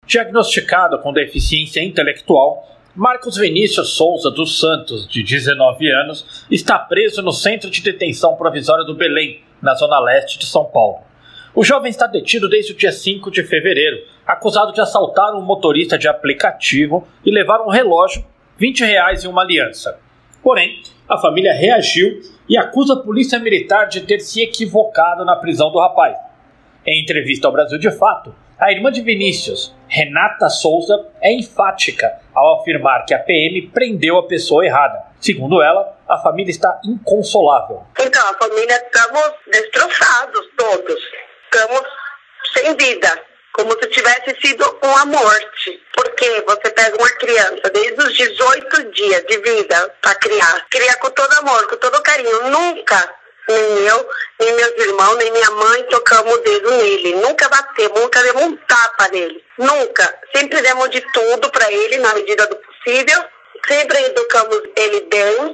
Diagnosticado com deficiência intelectual, Marcos Vinícius Souza dos Santos, de 19 anos, está preso no Centro de Detenção Provisória do Belém, na zona leste de São Paulo. O jovem está detido desde o dia 5 de fevereiro, acusado de assaltar um motorista de aplicativo e levar um relógio, R$20 e uma aliança. Porém, a família reagiu e acusa a polícia militar de ter se equivocado na prisão do rapaz. Em entrevista ao Brasil de Fato, a irmã de Vinícius, Renata Souza, é enfática ao afirmar que a PM prendeu a pessoa errada. Segundo ela, a família está inconsolável. Então, a família estamos destroçados todos. Estamos sem vida, como se tivesse sido uma morte. Porque você pega uma criança desde os 18 dias de vida para criar. Cria com todo amor, com todo carinho. Nunca, nem eu, nem meus irmãos, nem minha mãe tocamos o dedo nele. Nunca batemos, nunca demos um tapa nele. Nunca. Sempre demos de tudo para ele, na medida do possível. Sempre educamos ele bem.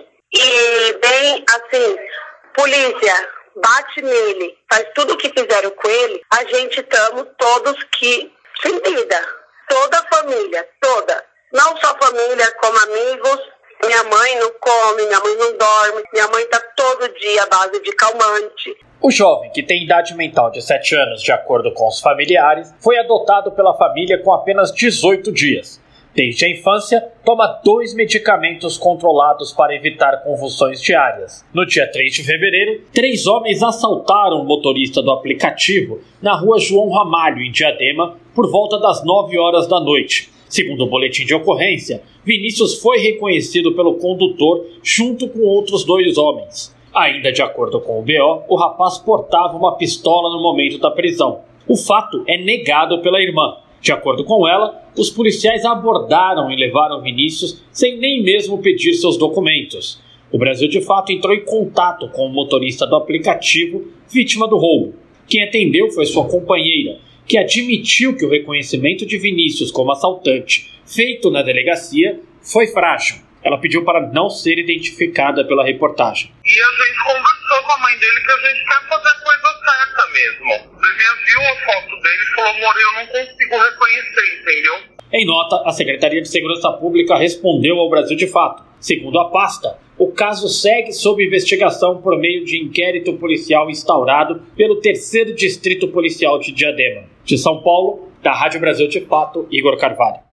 E bem, assim, polícia bate nele, faz tudo o que fizeram com ele, a gente estamos todos que sem vida. Toda a família, toda. Não só família, como amigos. Minha mãe não come, minha mãe não dorme, minha mãe está todo dia à base de calmante. O jovem, que tem idade mental de 7 anos, de acordo com os familiares, foi adotado pela família com apenas 18 dias. Desde a infância, toma 2 medicamentos controlados para evitar convulsões diárias. No dia 3 de fevereiro, 3 homens assaltaram o motorista do aplicativo na rua João Ramalho, em Diadema, por volta das 9 horas da noite. Segundo o boletim de ocorrência, Vinícius foi reconhecido pelo condutor junto com outros 2 homens. Ainda de acordo com o BO, o rapaz portava uma pistola no momento da prisão. O fato é negado pela irmã. De acordo com ela, os policiais abordaram e levaram Vinícius sem nem mesmo pedir seus documentos. O Brasil de Fato entrou em contato com o motorista do aplicativo, vítima do roubo. Quem atendeu foi sua companheira, que admitiu que o reconhecimento de Vinícius como assaltante, feito na delegacia, foi frágil. Ela pediu para não ser identificada pela reportagem. E a gente conversou com a mãe dele que a gente quer fazer a coisa certa mesmo. Ele viu a foto dele e falou, amor, eu não consigo reconhecer, entendeu? Em nota, a Secretaria de Segurança Pública respondeu ao Brasil de Fato. Segundo a pasta, o caso segue sob investigação por meio de inquérito policial instaurado pelo 3º Distrito Policial de Diadema. De São Paulo, da Rádio Brasil de Fato, Igor Carvalho.